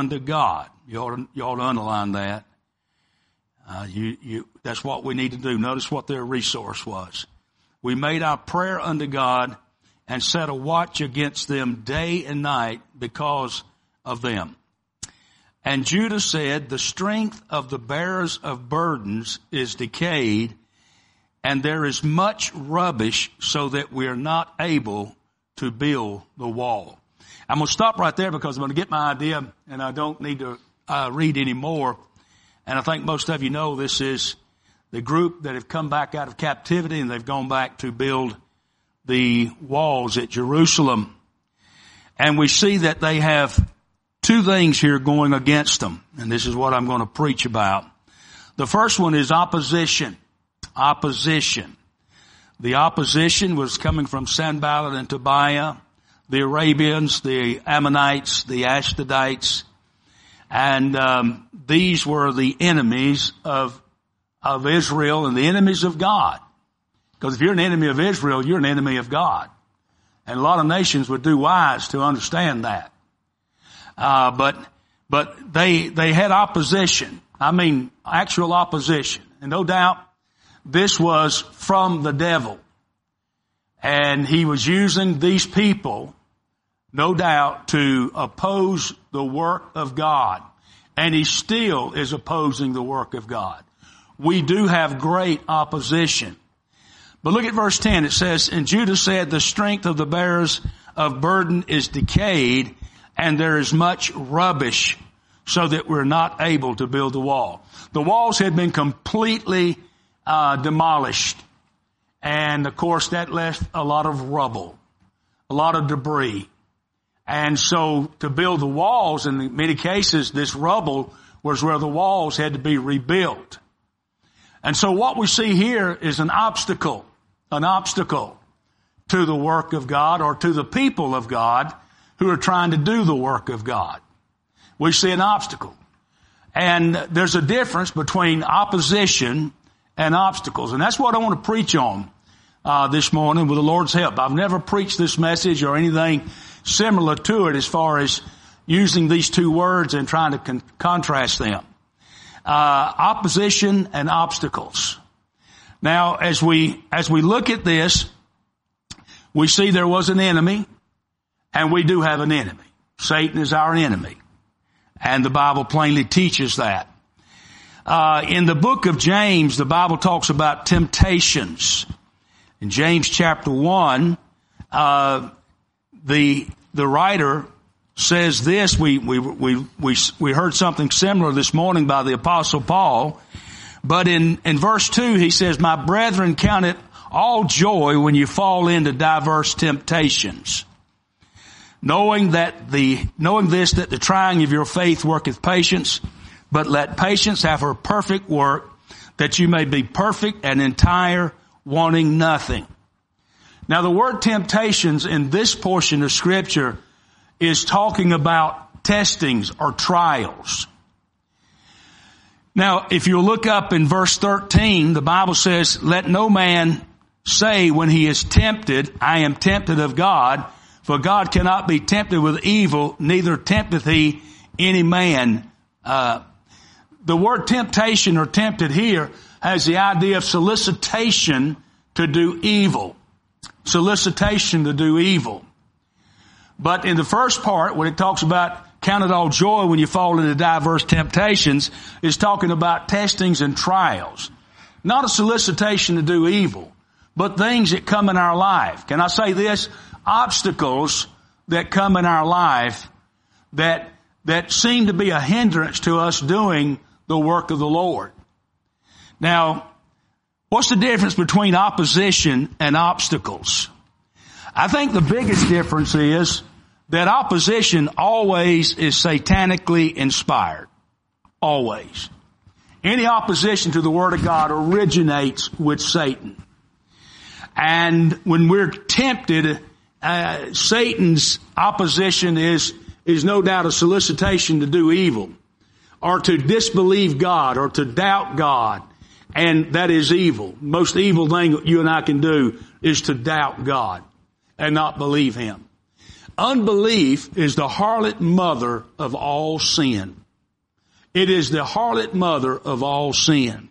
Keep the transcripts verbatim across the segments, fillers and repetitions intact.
unto God. You ought to, you ought to underline that. Uh, you, you, that's what we need to do. Notice what their resource was. We made our prayer unto God and set a watch against them day and night because of them. And Judah said, the strength of the bearers of burdens is decayed, and there is much rubbish so that we are not able to build the wall. I'm going to stop right there because I'm going to get my idea, and I don't need to uh, read any more. And I think most of you know this is the group that have come back out of captivity, and they've gone back to build the walls at Jerusalem. And we see that they have two things here going against them. And this is what I'm going to preach about. The first one is opposition. Opposition. The opposition was coming from Sanballat and Tobiah, the Arabians, the Ammonites, the Ashdodites. And um, these were the enemies of of Israel and the enemies of God. Because if you're an enemy of Israel, you're an enemy of God. And a lot of nations would do wise to understand that. Uh, but, but they, they had opposition. I mean, actual opposition. And no doubt this was from the devil. And he was using these people, no doubt, to oppose the work of God. And he still is opposing the work of God. We do have great opposition. But look at verse ten. It says, and Judah said, the strength of the bearers of burden is decayed, and there is much rubbish, so that we're not able to build the wall. The walls had been completely uh, demolished. And of course that left a lot of rubble, a lot of debris. And so to build the walls, in many cases, this rubble was where the walls had to be rebuilt. And so what we see here is an obstacle, an obstacle to the work of God or to the people of God who are trying to do the work of God. We see an obstacle. And there's a difference between opposition and obstacles. And that's what I want to preach on uh, this morning with the Lord's help. I've never preached this message or anything similar to it as far as using these two words and trying to con- contrast them. Uh, opposition and obstacles. Now, as we, as we look at this, we see there was an enemy, and we do have an enemy. Satan is our enemy. And the Bible plainly teaches that. Uh, in the book of James, the Bible talks about temptations. In James chapter one, uh, the, the writer says this. We, we, we, we, we heard something similar this morning by the Apostle Paul. But in, in verse two, he says, my brethren, count it all joy when you fall into diverse temptations. Knowing that the, knowing this, that the trying of your faith worketh patience, but let patience have her perfect work, that you may be perfect and entire, wanting nothing. Now the word temptations in this portion of scripture is talking about testings or trials. Now, if you look up in verse thirteen, the Bible says, let no man say when he is tempted, I am tempted of God, for God cannot be tempted with evil, neither tempteth he any man. Uh, the word temptation or tempted here has the idea of solicitation to do evil. Solicitation to do evil. But in the first part, when it talks about count it all joy when you fall into diverse temptations, is talking about testings and trials. Not a solicitation to do evil, but things that come in our life. Can I say this? Obstacles that come in our life that, that seem to be a hindrance to us doing the work of the Lord. Now, what's the difference between opposition and obstacles? I think the biggest difference is that opposition always is satanically inspired. Always. Any opposition to the Word of God originates with Satan. And when we're tempted, uh, Satan's opposition is, is no doubt a solicitation to do evil, or to disbelieve God, or to doubt God. And that is evil. Most evil thing you and I can do is to doubt God and not believe Him. Unbelief is the harlot mother of all sin. It is the harlot mother of all sin.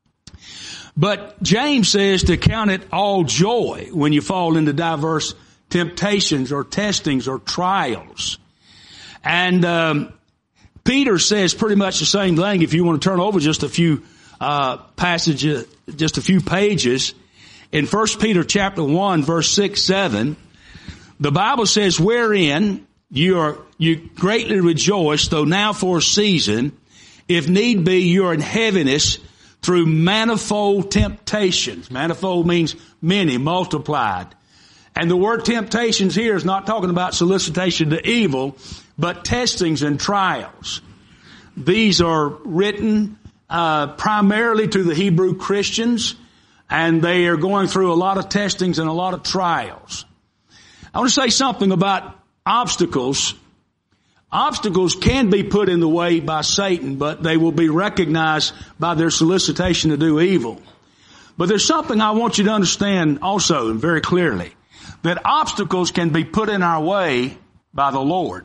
But James says to count it all joy when you fall into diverse temptations or testings or trials. And um, Peter says pretty much the same thing. If you want to turn over just a few uh passages, just a few pages, in First Peter chapter one, verse six, seven, the Bible says, wherein you are you greatly rejoice, though now for a season, if need be, you are in heaviness through manifold temptations. Manifold means many, multiplied. And the word temptations here is not talking about solicitation to evil, but testings and trials. These are written uh primarily to the Hebrew Christians, and they are going through a lot of testings and a lot of trials. I want to say something about obstacles. Obstacles can be put in the way by Satan, but they will be recognized by their solicitation to do evil. But there's something I want you to understand also, and very clearly, that obstacles can be put in our way by the Lord.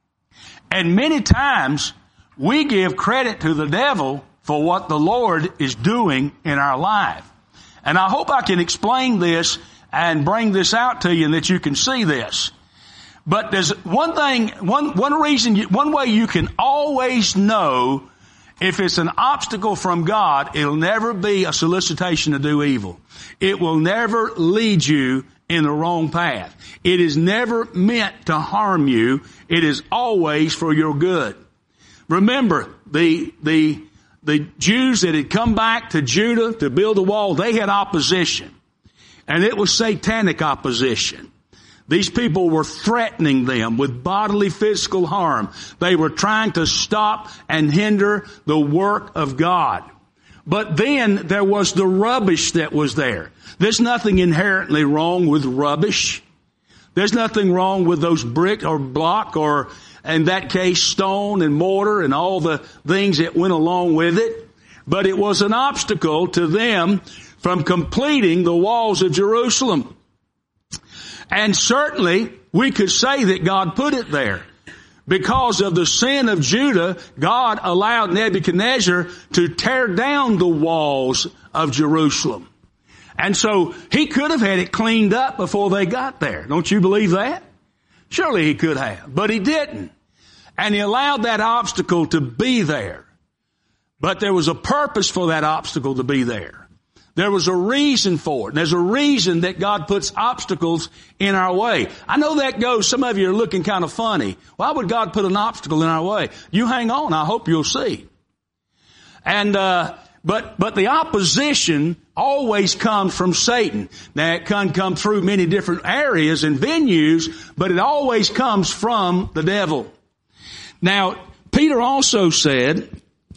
And many times we give credit to the devil for what the Lord is doing in our life. And I hope I can explain this and bring this out to you and that you can see this. But there's one thing, one, one reason, one way you can always know if it's an obstacle from God, it'll never be a solicitation to do evil. It will never lead you in the wrong path. It is never meant to harm you. It is always for your good. Remember, the, the, the Jews that had come back to Judah to build a wall, they had opposition. And it was satanic opposition. These people were threatening them with bodily physical harm. They were trying to stop and hinder the work of God. But then there was the rubbish that was there. There's nothing inherently wrong with rubbish. There's nothing wrong with those brick or block or, in that case, stone and mortar and all the things that went along with it. But it was an obstacle to them from completing the walls of Jerusalem. And certainly, we could say that God put it there. Because of the sin of Judah, God allowed Nebuchadnezzar to tear down the walls of Jerusalem. And so, he could have had it cleaned up before they got there. Don't you believe that? Surely he could have. But he didn't. And he allowed that obstacle to be there. But there was a purpose for that obstacle to be there. There was a reason for it. There's a reason that God puts obstacles in our way. I know that goes, some of you are looking kind of funny. Why would God put an obstacle in our way? You hang on, I hope you'll see. And, uh, but, but the opposition always comes from Satan. Now it can come through many different areas and venues, but it always comes from the devil. Now, Peter also said,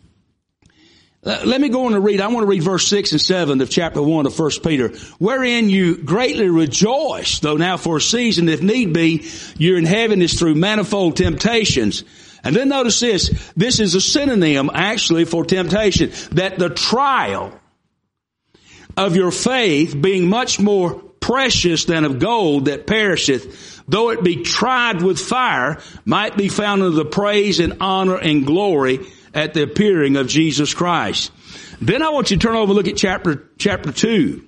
let me go on and read. I want to read verse six and seven of chapter one of First Peter. Wherein you greatly rejoice, though now for a season, if need be, you're in heaviness through manifold temptations. And then notice this. This is a synonym, actually, for temptation. That the trial of your faith, being much more precious than of gold that perisheth, though it be tried with fire, might be found unto the praise and honor and glory at the appearing of Jesus Christ. Then I want you to turn over and look at chapter, chapter two.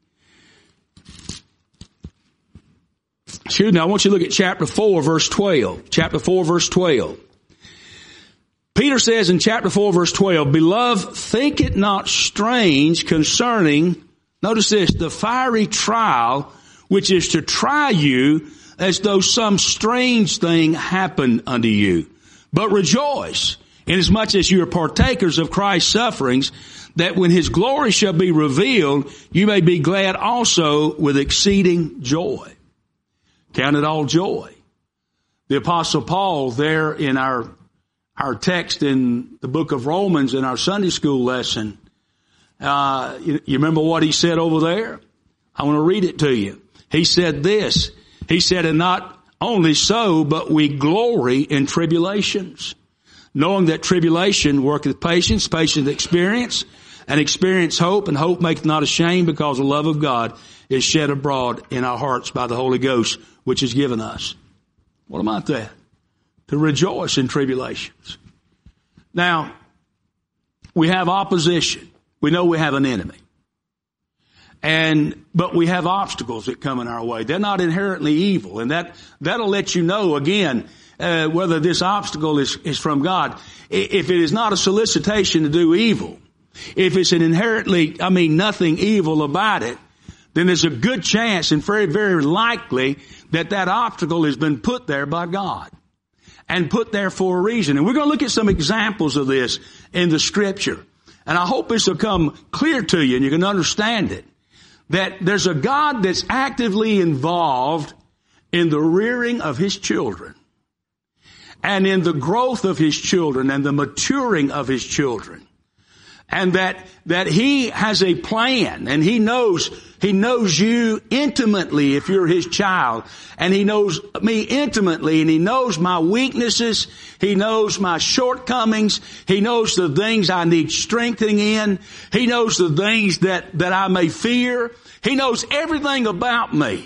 Excuse me, I want you to look at chapter four, verse twelve. Chapter four, verse twelve. Peter says in chapter four, verse twelve, Beloved, think it not strange concerning, notice this, the fiery trial, which is to try you as though some strange thing happened unto you. But rejoice, inasmuch as you are partakers of Christ's sufferings, that when his glory shall be revealed, you may be glad also with exceeding joy. Count it all joy. The Apostle Paul there in our, our text in the book of Romans in our Sunday school lesson, uh, you, you remember what he said over there? I want to read it to you. He said this, he said, and not only so, but we glory in tribulations, knowing that tribulation worketh patience, patience experience, and experience hope, and hope maketh not ashamed, because the love of God is shed abroad in our hearts by the Holy Ghost, which is given us. What about that? To rejoice in tribulations. Now, we have opposition. We know we have an enemy. And, but we have obstacles that come in our way. They're not inherently evil. And that, that'll let you know again, uh, whether this obstacle is, is from God. If it is not a solicitation to do evil, if it's an inherently, I mean, nothing evil about it, then there's a good chance and very, very likely that that obstacle has been put there by God and put there for a reason. And we're going to look at some examples of this in the Scripture. And I hope this will come clear to you and you can understand it. That there's a God that's actively involved in the rearing of His children and in the growth of His children and the maturing of His children. And that, that He has a plan and He knows, He knows you intimately if you're His child. And He knows me intimately and He knows my weaknesses. He knows my shortcomings. He knows the things I need strengthening in. He knows the things that, that I may fear. He knows everything about me.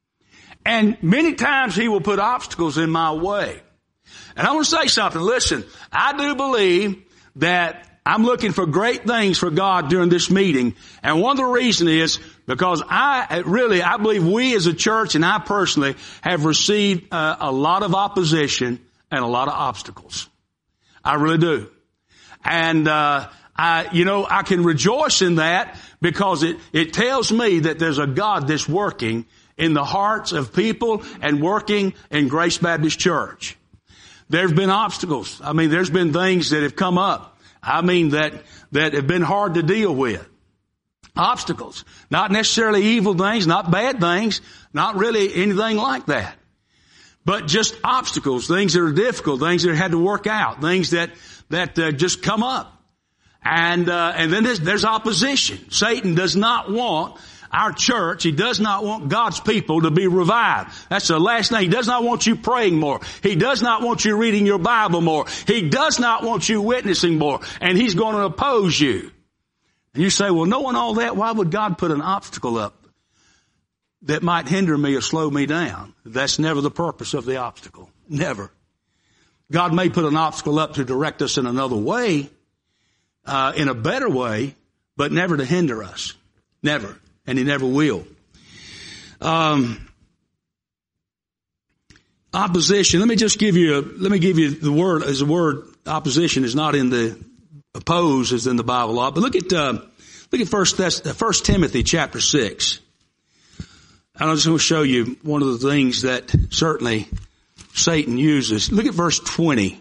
And many times He will put obstacles in my way. And I want to say something. Listen, I do believe that I'm looking for great things for God during this meeting. And one of the reasons is because I really, I believe we as a church and I personally have received uh, a lot of opposition and a lot of obstacles. I really do. And, uh, I, you know, I can rejoice in that because it, it tells me that there's a God that's working in the hearts of people and working in Grace Baptist Church. There's been obstacles. I mean, there's been things that have come up. I mean, that, that have been hard to deal with. Obstacles. Not necessarily evil things, not bad things, not really anything like that. But just obstacles, things that are difficult, things that had to work out, things that, that uh, just come up. And, uh, and then there's, there's opposition. Satan does not want our church, he does not want God's people to be revived. That's the last thing. He does not want you praying more. He does not want you reading your Bible more. He does not want you witnessing more. And he's going to oppose you. And you say, well, knowing all that, why would God put an obstacle up that might hinder me or slow me down? That's never the purpose of the obstacle. Never. God may put an obstacle up to direct us in another way, uh, in a better way, but never to hinder us. Never. And He never will. Um, opposition. Let me just give you. A, let me give you the word. As the word opposition is not in the oppose is in the Bible a lot. But look at uh, look at First First Timothy chapter six. I'm just going to show you one of the things that certainly Satan uses. Look at verse twenty.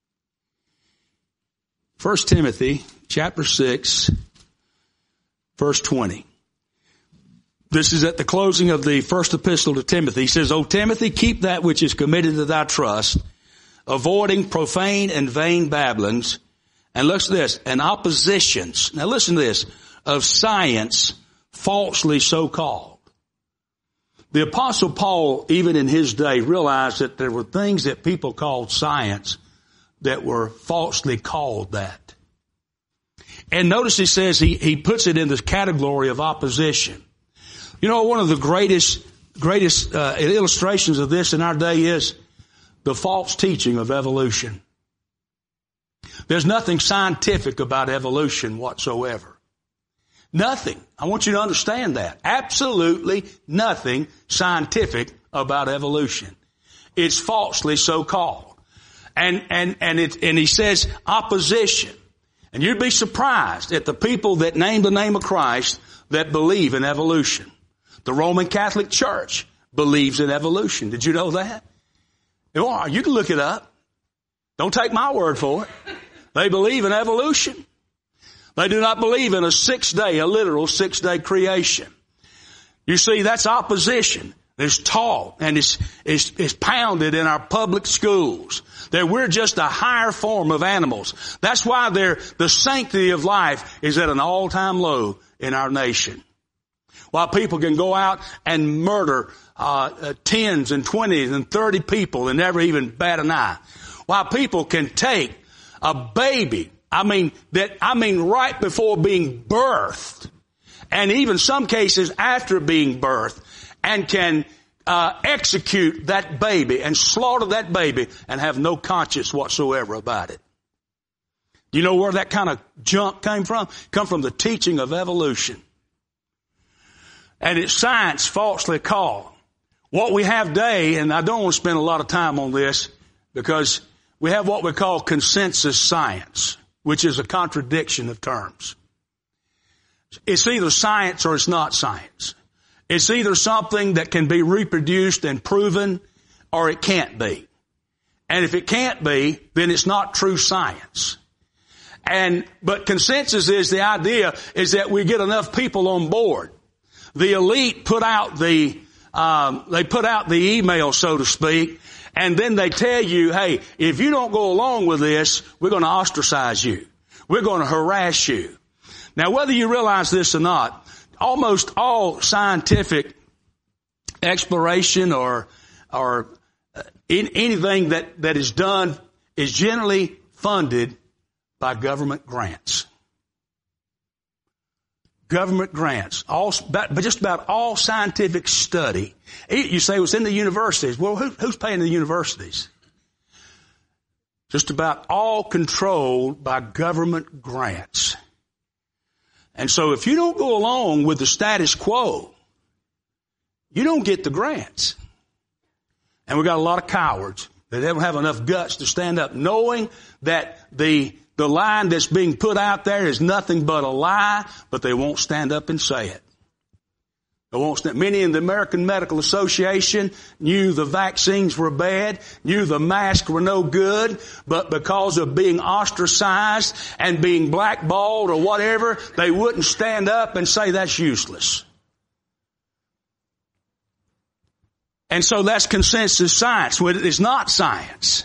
First Timothy chapter six, verse twenty. This is at the closing of the first epistle to Timothy. He says, O Timothy, keep that which is committed to thy trust, avoiding profane and vain babblings. And look at this, and oppositions. Now listen to this, of science falsely so called. The Apostle Paul, even in his day, realized that there were things that people called science that were falsely called that. And notice he says he, he puts it in this category of opposition. You know, one of the greatest, greatest uh, illustrations of this in our day is the false teaching of evolution. There's nothing scientific about evolution whatsoever. Nothing. I want you to understand that. Absolutely nothing scientific about evolution. It's falsely so called. And, and, and it, and he says opposition. And you'd be surprised at the people that name the name of Christ that believe in evolution. The Roman Catholic Church believes in evolution. Did you know that? You can look it up. Don't take my word for it. They believe in evolution. They do not believe in a six-day, a literal six-day creation. You see, that's opposition. It's taught and it's, it's, it's pounded in our public schools. That we're just a higher form of animals. That's why they're, the sanctity of life is at an all-time low in our nation. While people can go out and murder uh, uh tens and twenties and thirty people and never even bat an eye. While people can take a baby, I mean that I mean right before being birthed, and even some cases after being birthed, and can uh, execute that baby and slaughter that baby and have no conscience whatsoever about it. Do you know where that kind of junk came from? Come from the teaching of evolution. And it's science falsely called. What we have today, and I don't want to spend a lot of time on this because we have what we call consensus science, which is a contradiction of terms. It's either science or it's not science. It's either something that can be reproduced and proven or it can't be. And if it can't be, then it's not true science. And, but consensus is the idea is that we get enough people on board. The elite put out the, um, they put out the email, so to speak, and then they tell you, hey, if you don't go along with this, we're going to ostracize you. We're going to harass you. Now, whether you realize this or not, almost all scientific exploration or, or in, anything that, that is done is generally funded by government grants. Government grants. All, but just about all scientific study. You say, well, it's in the universities. Well, who, who's paying the universities? Just about all controlled by government grants. And so if you don't go along with the status quo, you don't get the grants. And we've got a lot of cowards that don't have enough guts to stand up knowing that the The line that's being put out there is nothing but a lie, but they won't stand up and say it. They won't stand. Many in the American Medical Association knew the vaccines were bad, knew the masks were no good, but because of being ostracized and being blackballed or whatever, they wouldn't stand up and say that's useless. And so that's consensus science. Well, it is not science.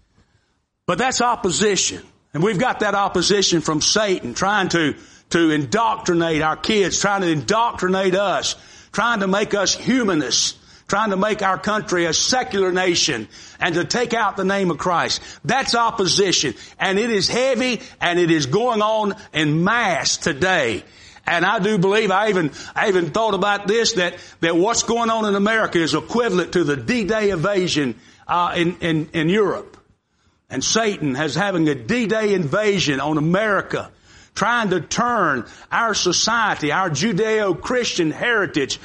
But that's opposition. And we've got that opposition from Satan trying to, to indoctrinate our kids, trying to indoctrinate us, trying to make us humanists, trying to make our country a secular nation and to take out the name of Christ. That's opposition. And it is heavy and it is going on en masse today. And I do believe, I even, I even thought about this, that, that what's going on in America is equivalent to the D-Day invasion, uh, in, in, in Europe. And Satan is having a D-Day invasion on America, trying to turn our society, our Judeo-Christian heritage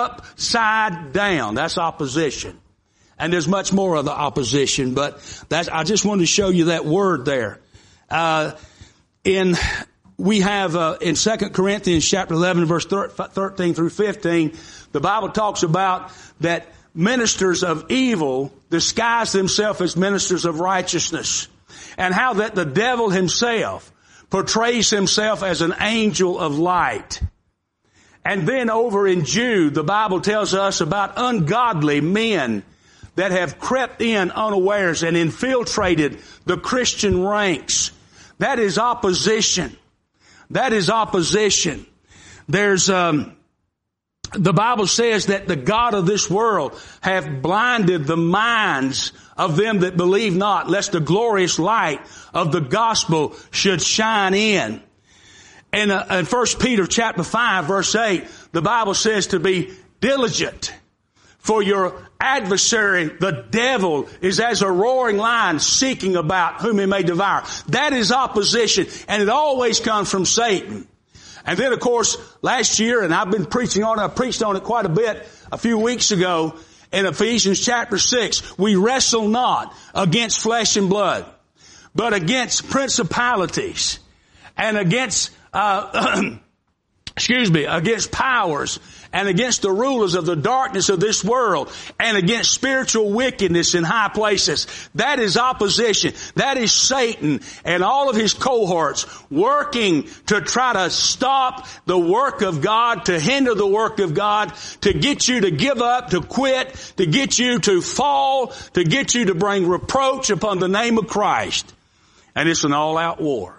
upside down. That's opposition. And there's much more of the opposition, but that's, I just wanted to show you that word there. Uh, in, we have, uh, in Second Corinthians chapter eleven, verse thirteen through fifteen, the Bible talks about that ministers of evil disguise themselves as ministers of righteousness, and how that the devil himself portrays himself as an angel of light. And then over in Jude, the Bible tells us about ungodly men that have crept in unawares and infiltrated the Christian ranks. That is opposition. That is opposition. There's, um, The Bible says that the God of this world hath blinded the minds of them that believe not, lest the glorious light of the gospel should shine in. And uh, in First Peter chapter five, verse eight, the Bible says to be diligent, for your adversary, the devil, is as a roaring lion seeking about whom he may devour. That is opposition, and it always comes from Satan. And then, of course, last year, and I've been preaching on it, I preached on it quite a bit a few weeks ago, in Ephesians chapter six, we wrestle not against flesh and blood, but against principalities and against, uh, excuse me, against powers and against the rulers of the darkness of this world and against spiritual wickedness in high places. That is opposition. That is Satan and all of his cohorts working to try to stop the work of God, to hinder the work of God, to get you to give up, to quit, to get you to fall, to get you to bring reproach upon the name of Christ. And it's an all-out war.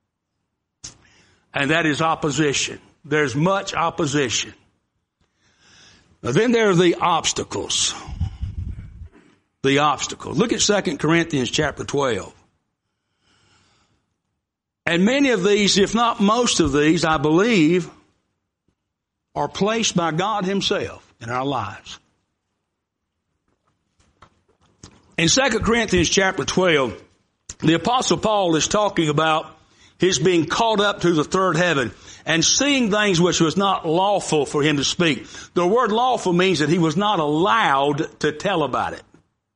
And that is opposition. There's much opposition. Now, then there are the obstacles. The obstacles. Look at Second Corinthians chapter twelve. And many of these, if not most of these, I believe, are placed by God himself in our lives. In Second Corinthians chapter twelve, the Apostle Paul is talking about his being caught up to the third heaven and seeing things which was not lawful for him to speak. The word lawful means that he was not allowed to tell about it.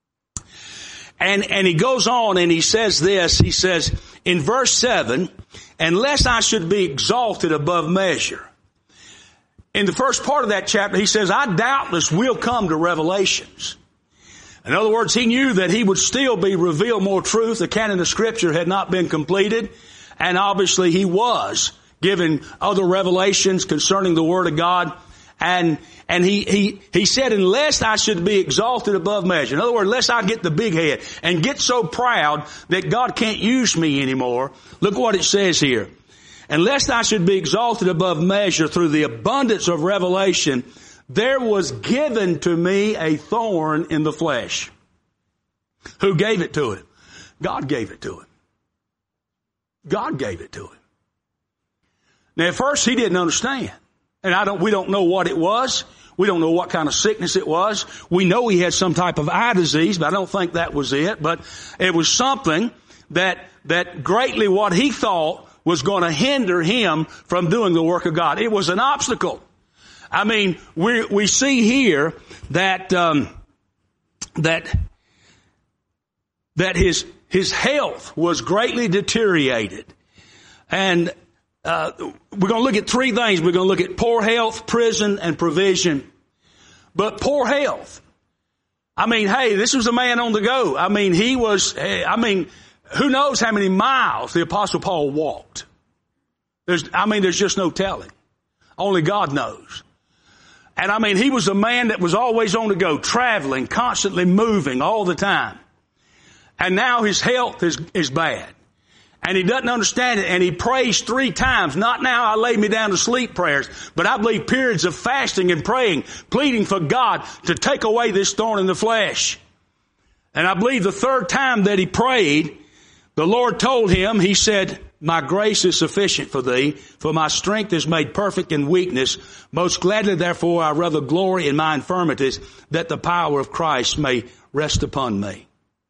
And, and he goes on and he says this, he says in verse seven, unless I should be exalted above measure. In the first part of that chapter, he says, I doubtless will come to revelations. In other words, he knew that he would still be revealed more truth. The canon of Scripture had not been completed. And obviously he was given other revelations concerning the Word of God. And, and he, he, he said, unless I should be exalted above measure. In other words, unless I get the big head and get so proud that God can't use me anymore. Look what it says here. Unless I should be exalted above measure through the abundance of revelation, there was given to me a thorn in the flesh. Who gave it to him? God gave it to him. God gave it to him. Now at first he didn't understand. And I don't, we don't know what it was. We don't know what kind of sickness it was. We know he had some type of eye disease, but I don't think that was it. But it was something that, that greatly what he thought was going to hinder him from doing the work of God. It was an obstacle. I mean, we, we see here that, um, that, that his, his health was greatly deteriorated. And Uh, we're going to look at three things. We're going to look at poor health, prison, and provision. But poor health. I mean, hey, this was a man on the go. I mean, he was, I mean, who knows how many miles the Apostle Paul walked. There's, I mean, there's just no telling. Only God knows. And I mean, he was a man that was always on the go, traveling, constantly moving all the time. And now his health is, is bad. And he doesn't understand it, and he prays three times. Not now I lay me down to sleep prayers, but I believe periods of fasting and praying, pleading for God to take away this thorn in the flesh. And I believe the third time that he prayed, the Lord told him, he said, my grace is sufficient for thee, for my strength is made perfect in weakness. Most gladly, therefore, I rather glory in my infirmities, that the power of Christ may rest upon me.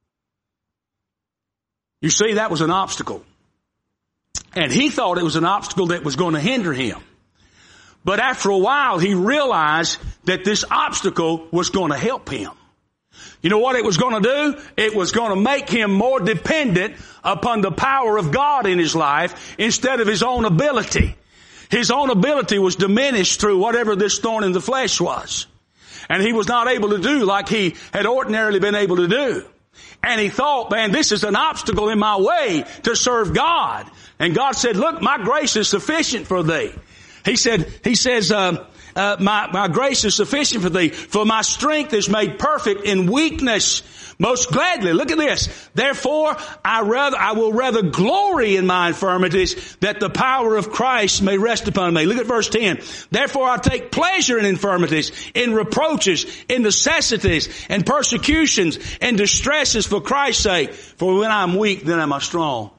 You see, that was an obstacle. And he thought it was an obstacle that was going to hinder him. But after a while, he realized that this obstacle was going to help him. You know what it was going to do? It was going to make him more dependent upon the power of God in his life instead of his own ability. His own ability was diminished through whatever this thorn in the flesh was. And he was not able to do like he had ordinarily been able to do. And he thought, man, this is an obstacle in my way to serve God. And God said, look, my grace is sufficient for thee. He said, he says, uh, uh, my, my grace is sufficient for thee, for my strength is made perfect in weakness. Most gladly, look at this. Therefore, I rather, I will rather glory in my infirmities, that the power of Christ may rest upon me. Look at verse ten. Therefore, I take pleasure in infirmities, in reproaches, in necessities, and persecutions, and distresses for Christ's sake. For when I'm weak, then am I strong.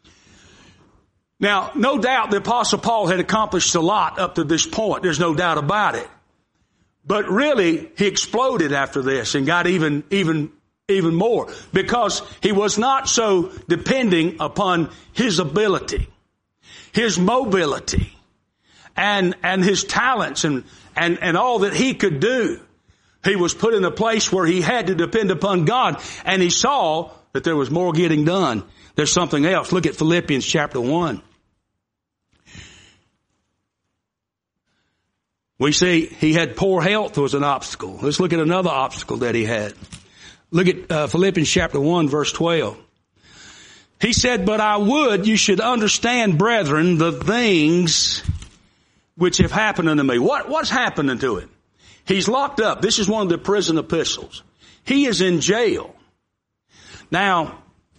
Now, no doubt the Apostle Paul had accomplished a lot up to this point. There's no doubt about it. But really, he exploded after this and got even, even, even more, because he was not so depending upon his ability, his mobility, and, and his talents and, and, and all that he could do. He was put in a place where he had to depend upon God, and he saw that there was more getting done. There's something else. Look at Philippians chapter one. We see he had poor health was an obstacle. Let's look at another obstacle that he had. Look at uh, Philippians chapter one, verse twelve. He said, but I would you should understand, brethren, the things which have happened unto me. What, what's happening to him? He's locked up. This is one of the prison epistles. He is in jail. Now,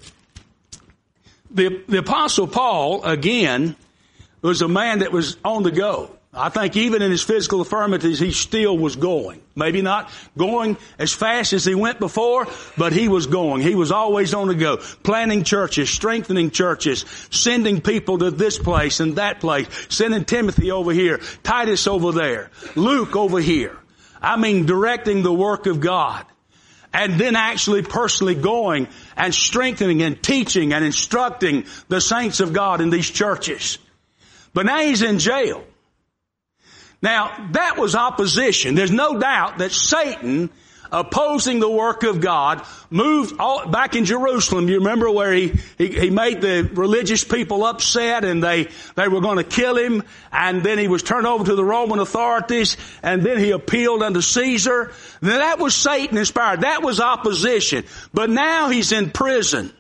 the, the Apostle Paul, again, was a man that was on the go. I think even in his physical infirmities, he still was going. Maybe not going as fast as he went before, but he was going. He was always on the go, planting churches, strengthening churches, sending people to this place and that place, sending Timothy over here, Titus over there, Luke over here. I mean, directing the work of God. and then actually personally going and strengthening and teaching and instructing the saints of God in these churches. But now he's in jail. Now, that was opposition. There's no doubt that Satan, opposing the work of God, moved all, back in Jerusalem. You remember where he, he, he made the religious people upset and they, they were going to kill him, and then he was turned over to the Roman authorities, and then he appealed unto Caesar. Now that was Satan inspired. That was opposition. But now he's in prison.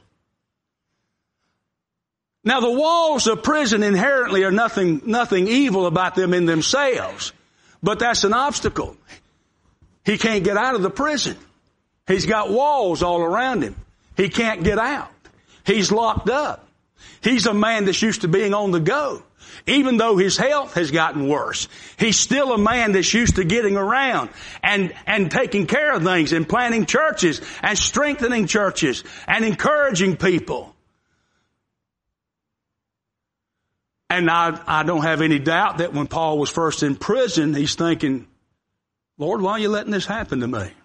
Now the walls of prison inherently are nothing, nothing evil about them in themselves. But that's an obstacle. He can't get out of the prison. He's got walls all around him. He can't get out. He's locked up. He's a man that's used to being on the go. Even though his health has gotten worse, he's still a man that's used to getting around and, and taking care of things and planting churches and strengthening churches and encouraging people. And I, I don't have any doubt that when Paul was first in prison, he's thinking, Lord, why are you letting this happen to me?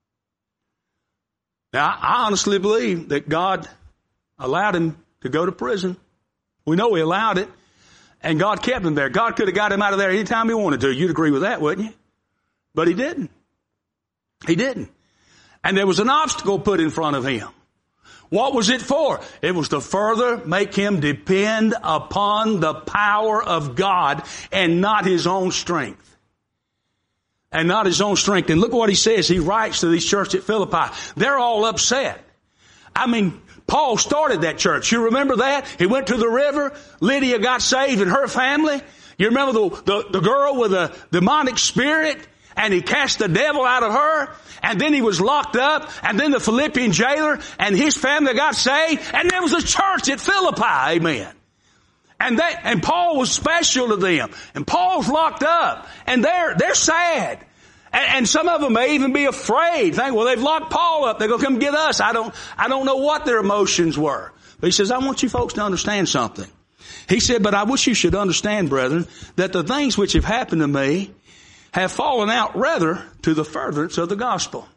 Now, I honestly believe that God allowed him to go to prison. We know he allowed it. And God kept him there. God could have got him out of there anytime he wanted to. You'd agree with that, wouldn't you? But he didn't. He didn't. And there was an obstacle put in front of him. What was it for? It was to further make him depend upon the power of God and not his own strength. And not his own strength. And look what he says. He writes to these churches at Philippi. They're all upset. I mean, Paul started that church. You remember that? He went to the river. Lydia got saved and her family. You remember the, the, the girl with the demonic spirit? And he cast the devil out of her. And then he was locked up. And then the Philippian jailer and his family got saved. And there was a church at Philippi. Amen. And that, and Paul was special to them. And Paul's locked up. And they're, they're sad. And, and some of them may even be afraid. Think, well, they've locked Paul up. They're going to come get us. I don't, I don't know what their emotions were. But he says, I want you folks to understand something. He said, but I wish you should understand, brethren, that the things which have happened to me have fallen out rather to the furtherance of the gospel.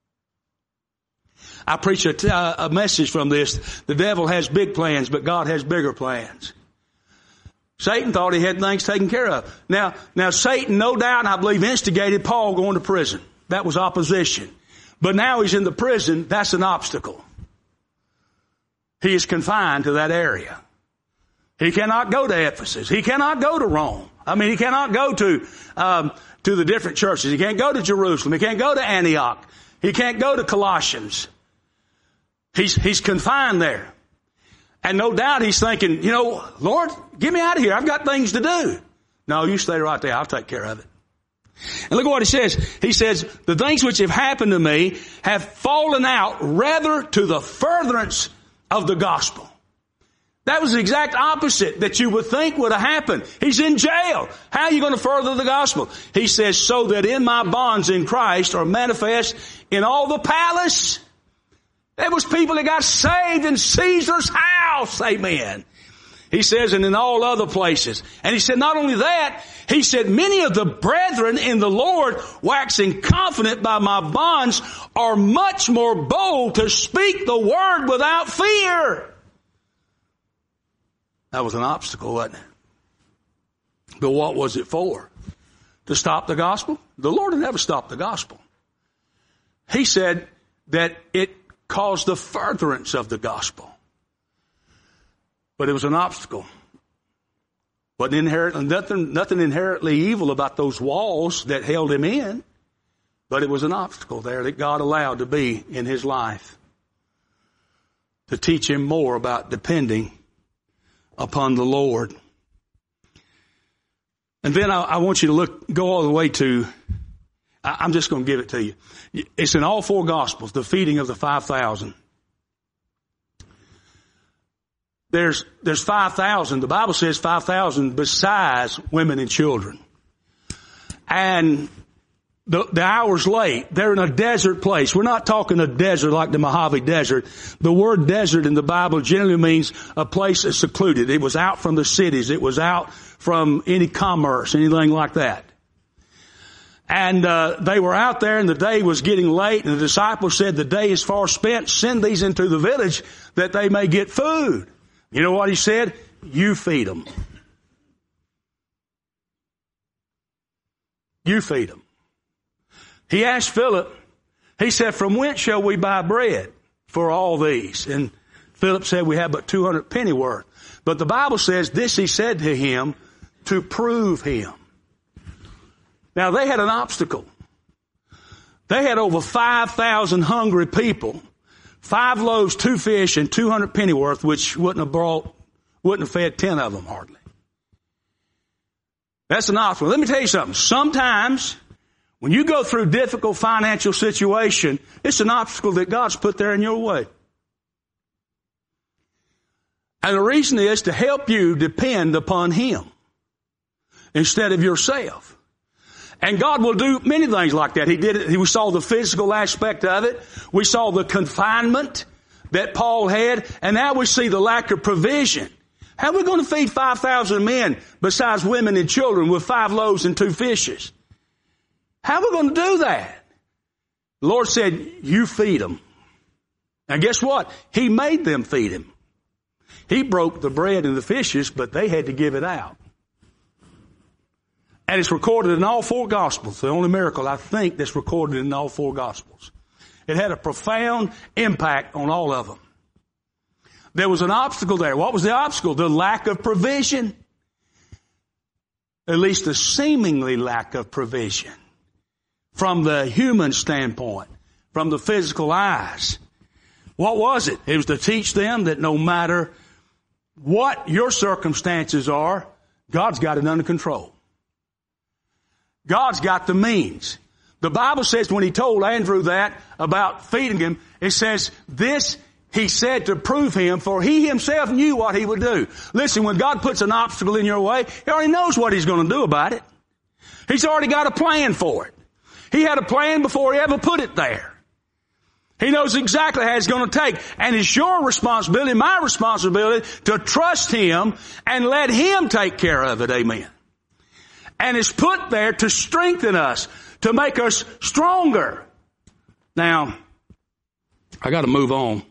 I preach a, t- a message from this. The devil has big plans, but God has bigger plans. Satan thought he had things taken care of. Now, now Satan, no doubt, I believe, instigated Paul going to prison. That was opposition. But now he's in the prison. That's an obstacle. He is confined to that area. He cannot go to Ephesus. He cannot go to Rome. I mean, he cannot go to um, to the different churches. He can't go to Jerusalem. He can't go to Antioch. He can't go to Colossians. He's he's confined there. And no doubt he's thinking, you know, Lord, get me out of here. I've got things to do. No, you stay right there. I'll take care of it. And look at what he says. He says, the things which have happened to me have fallen out rather to the furtherance of the gospel. That was the exact opposite that you would think would have happened. He's in jail. How are you going to further the gospel? He says, so that in my bonds in Christ are manifest in all the palace. There was people that got saved in Caesar's house. Amen. He says, and in all other places. And he said, not only that, he said, many of the brethren in the Lord, waxing confident by my bonds, are much more bold to speak the word without fear. That was an obstacle, wasn't it? But what was it for? To stop the gospel? The Lord had never stopped the gospel. He said that it caused the furtherance of the gospel. But it was an obstacle. Wasn't inherently, nothing, nothing inherently evil about those walls that held him in. But it was an obstacle there that God allowed to be in his life. To teach him more about depending upon the Lord. And then I, I want you to look, go all the way to, I, I'm just going to give it to you. It's in all four Gospels, the feeding of the five thousand. There's, there's five thousand. The Bible says five thousand besides women and children. And the, the hour's late. They're in a desert place. We're not talking a desert like the Mojave Desert. The word desert in the Bible generally means a place that's secluded. It was out from the cities. It was out from any commerce, anything like that. And uh, they were out there, and the day was getting late, and the disciples said, the day is far spent. Send these into the village that they may get food. You know what he said? You feed them. You feed them. He asked Philip, he said, from whence shall we buy bread for all these? And Philip said, we have but two hundred pennyworth. But the Bible says, this he said to him to prove him. Now, they had an obstacle. They had over five thousand hungry people, five loaves, two fish, and two hundred pennyworth, which wouldn't have brought, wouldn't have fed ten of them hardly. That's an obstacle. Let me tell you something. Sometimes, when you go through difficult financial situation, it's an obstacle that God's put there in your way. And the reason is to help you depend upon Him instead of yourself. And God will do many things like that. He did it. We saw the physical aspect of it. We saw the confinement that Paul had. And now we see the lack of provision. How are we going to feed five thousand men besides women and children with five loaves and two fishes? How are we going to do that? The Lord said, you feed them. And guess what? He made them feed Him. He broke the bread and the fishes, but they had to give it out. And it's recorded in all four Gospels. The only miracle, I think, that's recorded in all four Gospels. It had a profound impact on all of them. There was an obstacle there. What was the obstacle? The lack of provision. At least a seemingly lack of provision. From the human standpoint. From the physical eyes. What was it? It was to teach them that no matter what your circumstances are, God's got it under control. God's got the means. The Bible says when He told Andrew that about feeding him, it says, this He said to prove him, for He Himself knew what He would do. Listen, when God puts an obstacle in your way, He already knows what He's going to do about it. He's already got a plan for it. He had a plan before He ever put it there. He knows exactly how it's going to take. And it's your responsibility, my responsibility, to trust Him and let Him take care of it. Amen. And it's put there to strengthen us, to make us stronger. Now, I got to move on.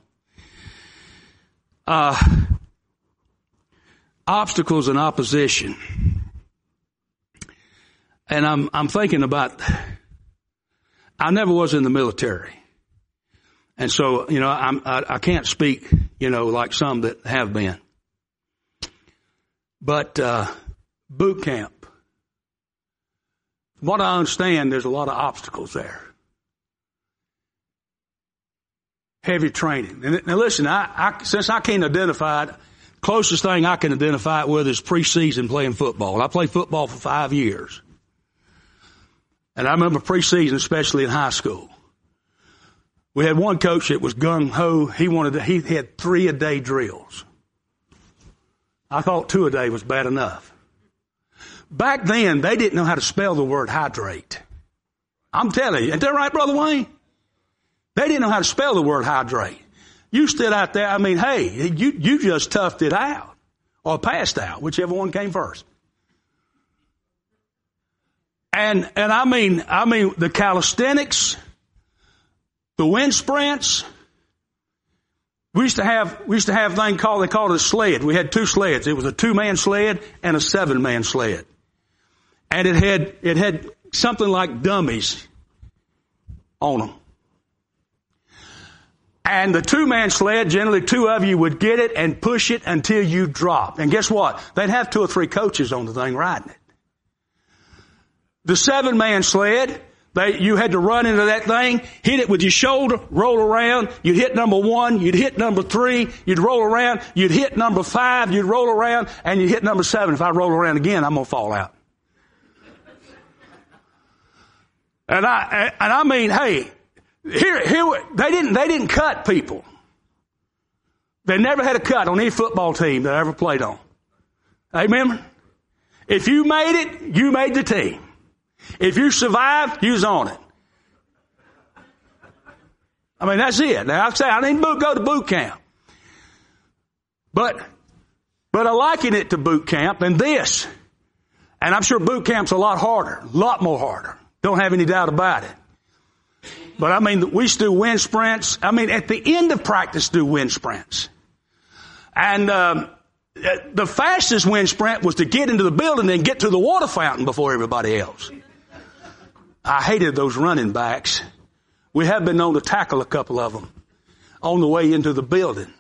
Uh, obstacles and opposition. And I'm, I'm thinking about, I never was in the military. And so, you know, I'm, I, I can't speak, you know, like some that have been. But, uh, boot camp. From what I understand, there's a lot of obstacles there. Heavy training. And now listen, I, I, since I can't identify it, closest thing I can identify it with is preseason playing football. I played football for five years. And I remember preseason, especially in high school. We had one coach that was gung-ho. He wanted to, he had three a day drills. I thought two a day was bad enough. Back then, they didn't know how to spell the word hydrate. I'm telling you. Isn't that right, Brother Wayne? They didn't know how to spell the word hydrate. You stood out there, I mean, hey, you, you just toughed it out. Or passed out, whichever one came first. And, and I mean, I mean, the calisthenics, the wind sprints. We used to have, we used to have a thing called, they called it a sled. We had two sleds. It was a two-man sled and a seven-man sled. And it had, it had something like dummies on them. And the two-man sled, generally two of you would get it and push it until you drop. And guess what? They'd have two or three coaches on the thing riding it. The seven-man sled, they, you had to run into that thing, hit it with your shoulder, roll around. You'd hit number one, you'd hit number three, you'd roll around, you'd hit number five, you'd roll around, and you'd hit number seven. If I roll around again, I'm going to fall out. And I, and I mean, hey, here, here, they didn't, they didn't cut people. They never had a cut on any football team that I ever played on. Amen? If you made it, you made the team. If you survived, you was on it. I mean, that's it. Now, I say I didn't go to boot camp. But, but I liken it to boot camp and this. And I'm sure boot camp's a lot harder, a lot more harder. Don't have any doubt about it. But I mean, we used to do wind sprints. I mean, at the end of practice, do wind sprints. And um, the fastest wind sprint was to get into the building and get to the water fountain before everybody else. I hated those running backs. We have been known to tackle a couple of them on the way into the building.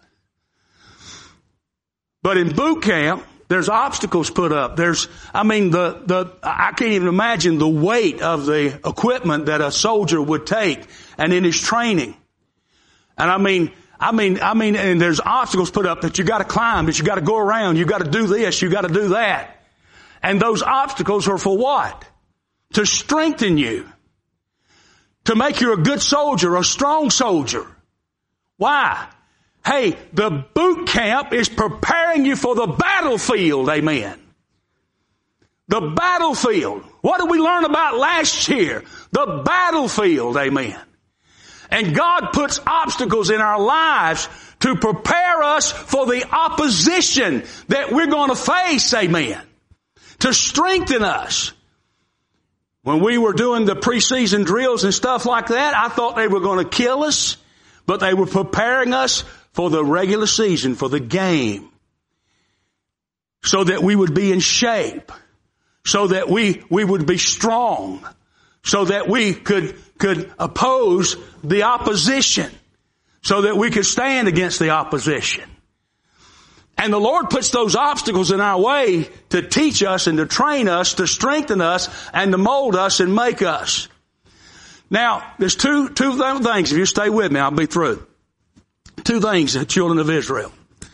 But in boot camp, there's obstacles put up. There's, I mean, the, the, I can't even imagine the weight of the equipment that a soldier would take and in his training. And I mean, I mean, I mean, and there's obstacles put up that you gotta climb, that you gotta go around, you gotta do this, you gotta do that. And those obstacles are for what? To strengthen you. To make you a good soldier, a strong soldier. Why? Hey, the boot camp is preparing you for the battlefield, amen. The battlefield. What did we learn about last year? The battlefield, amen. And God puts obstacles in our lives to prepare us for the opposition that we're going to face, amen. To strengthen us. When we were doing the preseason drills and stuff like that, I thought they were going to kill us, but they were preparing us for the regular season, for the game, so that we would be in shape, so that we, we would be strong, so that we could, could oppose the opposition, so that we could stand against the opposition. And the Lord puts those obstacles in our way to teach us and to train us, to strengthen us, and to mold us and make us. Now, there's two, two things. If you stay with me, I'll be through. Two things, the children of Israel.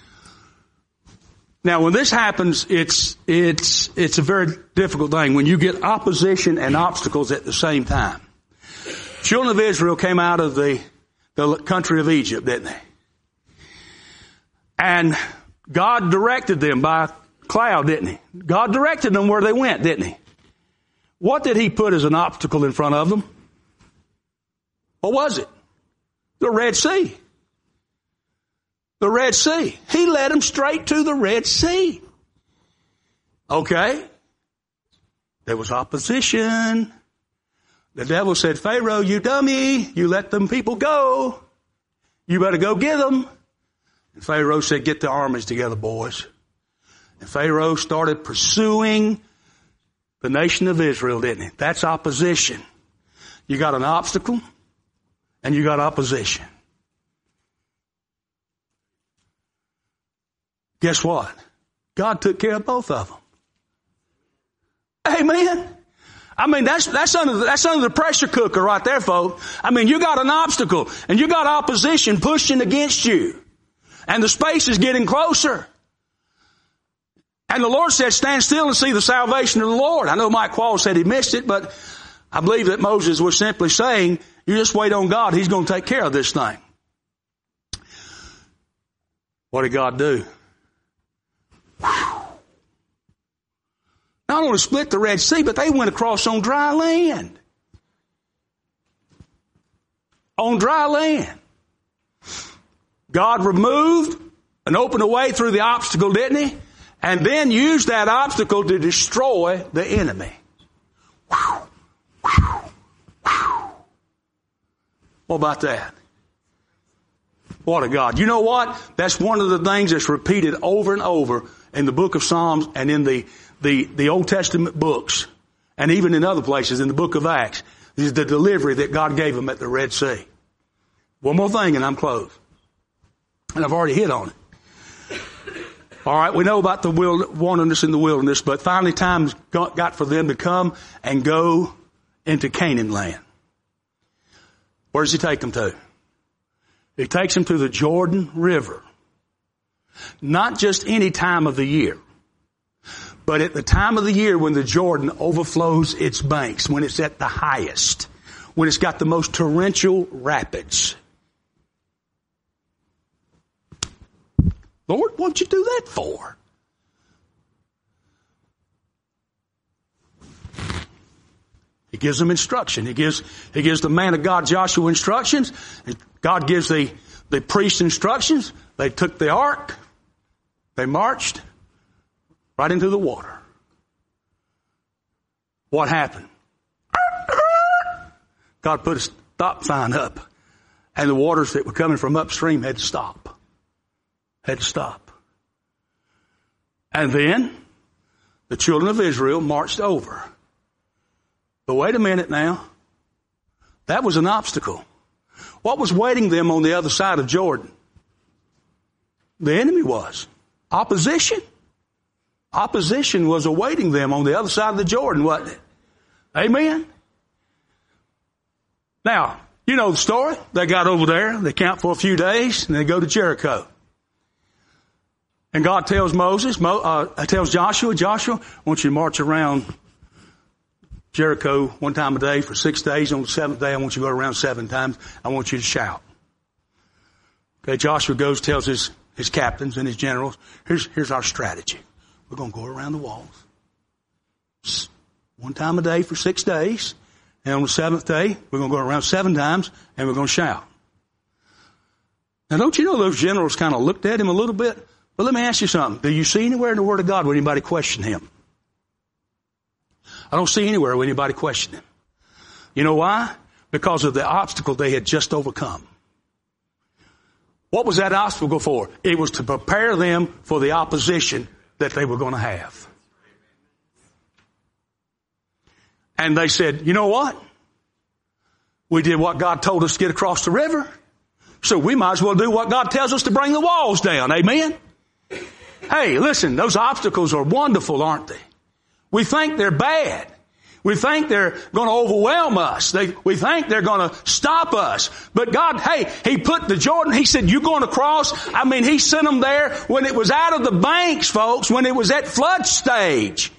Now, when this happens, it's, it's, it's a very difficult thing when you get opposition and obstacles at the same time. Children of Israel came out of the, the country of Egypt, didn't they? And God directed them by a cloud, didn't he? God directed them where they went, didn't he? What did he put as an obstacle in front of them? What was it? The Red Sea. The Red Sea. He led them straight to the Red Sea. Okay. There was opposition. The devil said, Pharaoh, you dummy, you let them people go. You better go get them. And Pharaoh said, get the armies together, boys. And Pharaoh started pursuing the nation of Israel, didn't he? That's opposition. You got an obstacle and you got opposition. Guess what? God took care of both of them. Amen. I mean, that's, that's under, the, that's under the pressure cooker right there, folks. I mean, you got an obstacle and you got opposition pushing against you. And the space is getting closer. And the Lord said, stand still and see the salvation of the Lord. I know Mike Quall said he missed it, but I believe that Moses was simply saying, you just wait on God. He's going to take care of this thing. What did God do? Whew. Not only split the Red Sea, but they went across on dry land. On dry land. God removed and opened a way through the obstacle, didn't he? And then used that obstacle to destroy the enemy. Whew. Whew. Whew. What about that? What a God. You know what? That's one of the things that's repeated over and over in the book of Psalms and in the, the, the Old Testament books, and even in other places in the book of Acts, is the delivery that God gave them at the Red Sea. One more thing and I'm closed. And I've already hit on it. All right, we know about the wilderness in the wilderness, but finally time got for them to come and go into Canaan land. Where does he take them to? He takes them to the Jordan River. Not just any time of the year, but at the time of the year when the Jordan overflows its banks, when it's at the highest, when it's got the most torrential rapids. Lord, what'd you do that for? He gives them instruction. He gives, he gives the man of God, Joshua, instructions. God gives the, the priest instructions. They took the ark. They marched right into the water. What happened? God put a stop sign up, and the waters that were coming from upstream had to stop. Had to stop. And then the children of Israel marched over. But wait a minute now. That was an obstacle. What was waiting them on the other side of Jordan? The enemy was. Opposition. Opposition was awaiting them on the other side of the Jordan, wasn't it? Amen? Now, you know the story. They got over there, they camp for a few days, and they go to Jericho. And God tells Moses, uh, tells Joshua, Joshua, I want you to march around Jericho one time a day for six days. On the seventh day, I want you to go around seven times. I want you to shout. Okay, Joshua goes, tells his, his captains and his generals, here's, here's our strategy. We're going to go around the walls one time a day for six days. And on the seventh day, we're going to go around seven times and we're going to shout. Now, don't you know those generals kind of looked at him a little bit? But let me ask you something. Do you see anywhere in the Word of God where anybody questioned him? I don't see anywhere where anybody questioned him. You know why? Because of the obstacle they had just overcome. What was that obstacle for? It was to prepare them for the opposition that they were going to have. And they said, you know what? We did what God told us to get across the river. So we might as well do what God tells us to bring the walls down. Amen? Hey, listen, those obstacles are wonderful, aren't they? We think they're bad. We think they're going to overwhelm us. They, we think they're going to stop us. But God, hey, He put the Jordan, He said, you're going to cross. I mean, He sent them there when it was out of the banks, folks, when it was at flood stage.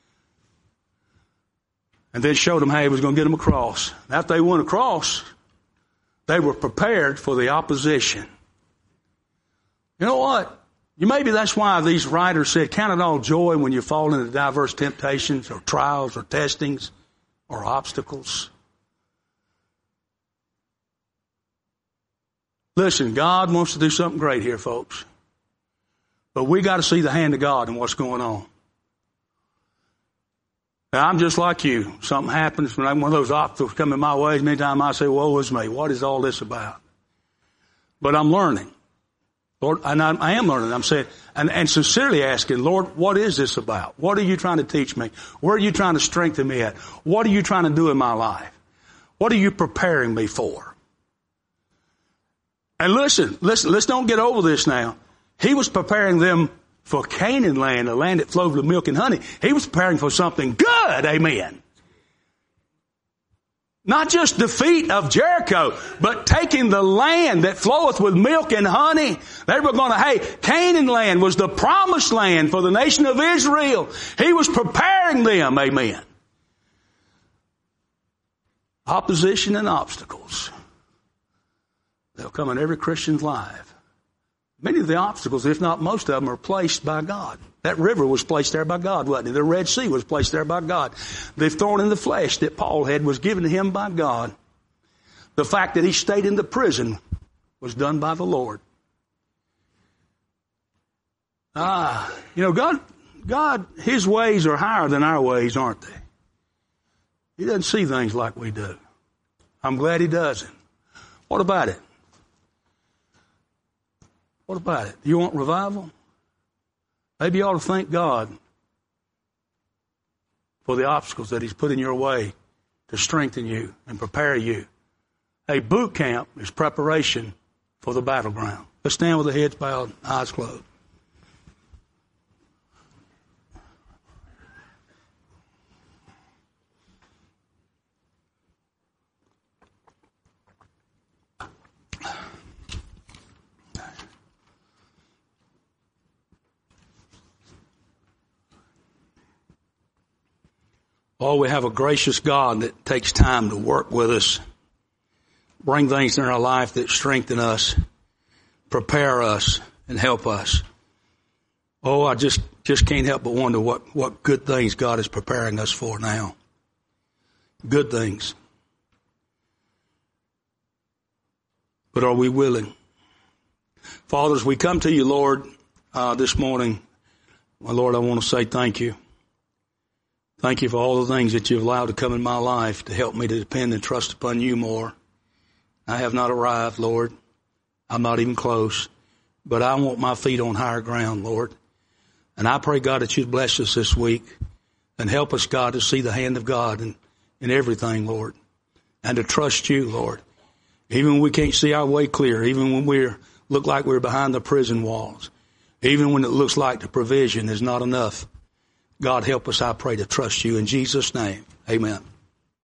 And then showed them how He was going to get them across. After they went across, they were prepared for the opposition. You know what? You, maybe that's why these writers said, count it all joy when you fall into diverse temptations or trials or testings or obstacles. Listen, God wants to do something great here, folks. But we got to see the hand of God in what's going on. Now, I'm just like you. Something happens when one of those obstacles come in my way. Many times I say, woe is me. What is all this about? But I'm learning. Lord, and I, I am learning. I'm saying, and, and sincerely asking, Lord, what is this about? What are you trying to teach me? Where are you trying to strengthen me at? What are you trying to do in my life? What are you preparing me for? And listen, listen, let's don't get over this now. He was preparing them for Canaan land, a land that flowed with milk and honey. He was preparing for something good. Amen. Not just defeat of Jericho, but taking the land that floweth with milk and honey. They were going to, hey, Canaan land was the promised land for the nation of Israel. He was preparing them. Amen. Opposition and obstacles. They'll come in every Christian's life. Many of the obstacles, if not most of them, are placed by God. That river was placed there by God, wasn't it? The Red Sea was placed there by God. The thorn in the flesh that Paul had was given to him by God. The fact that he stayed in the prison was done by the Lord. Ah, you know, God, God, His ways are higher than our ways, aren't they? He doesn't see things like we do. I'm glad He doesn't. What about it? What about it? Do you want revival? Maybe you ought to thank God for the obstacles that He's put in your way to strengthen you and prepare you. A boot camp is preparation for the battleground. Let's stand with the heads bowed, eyes closed. Oh, we have a gracious God that takes time to work with us, bring things in our life that strengthen us, prepare us, and help us. Oh, I just, just can't help but wonder what, what good things God is preparing us for now. Good things. But are we willing? Father, as we come to you, Lord, uh, this morning, well, Lord, I want to say thank you. Thank you for all the things that you've allowed to come in my life to help me to depend and trust upon you more. I have not arrived, Lord. I'm not even close. But I want my feet on higher ground, Lord. And I pray, God, that you'd bless us this week and help us, God, to see the hand of God in, in everything, Lord, and to trust you, Lord. Even when we can't see our way clear, even when we look like we're behind the prison walls, even when it looks like the provision is not enough, God, help us, I pray, to trust you. In Jesus' name, amen.